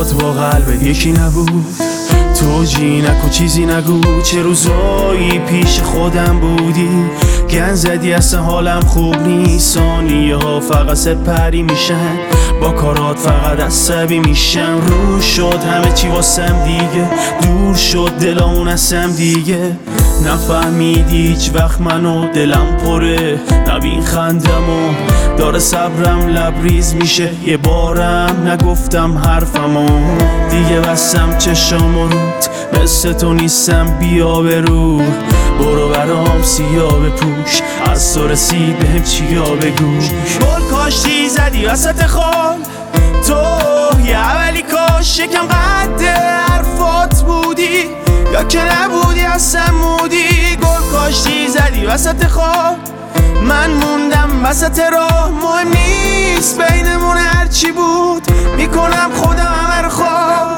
حرفات با قلبت یکی نبود. توجی نکن چیزی نگو، چه روزایی پیش خودم بودی. گن زدی اصلا حالم خوب نیست، ثانیه ها فقط سپری میشن، با کارات فقط عصبی میشم. رو شد همه چی واسم دیگه، دور شد دلامون ازم دیگه. نفهمیدی هیچ وقت منو، دلم پره نبین خندمو، داره صبرم لبریز میشه. یه بارم نگفتم حرفمو، دیگه بستم چشامو روت، مثل تو نیستم بیا برو. برو برام سیاه بپوش، از تو رسید بهم چیا بگو. گل کاشتی زدی وسط خال، تو یه اولی کاش شکم قد حرفات بودی، یا که نبودی اصلا مودی. گل کاشتی زدی وسط خال، من موندم وسط راه. مهم نیست بینمون هرچی بود، میکنم خودم همه رو خواه.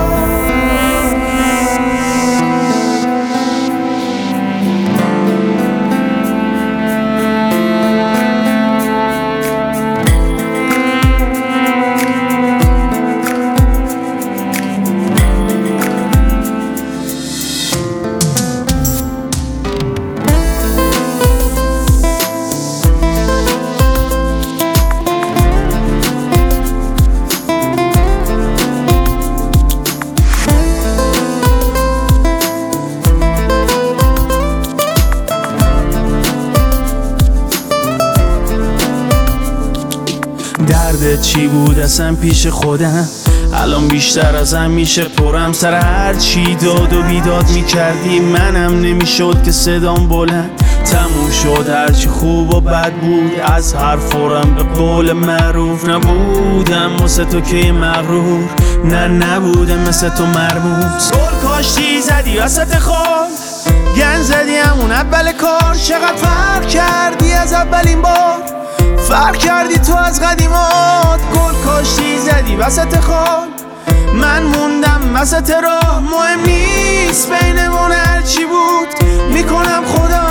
دردت چی بود اصلا پیش خودم، الان بیشتر ازم میشه پرم. سر هر چی داد و بیداد میکردی، منم نمیشد که صدام بلند. تموم شد هرچی خوب و بد بود، از حرفورم به قول معروف. نبودم واسه تو که مغرور، نه نبودم مثل تو مرموز. گل کاشتی زدی وسط خال، گن زدی همون اول کار. چقدر فرق کردی از اولین بار، فرق کردی تو از قدیمات. گل کاشتی زدی وسط خال، من موندم وسط راه. مهم نیست بینمون هرچی بود، میکنم خودم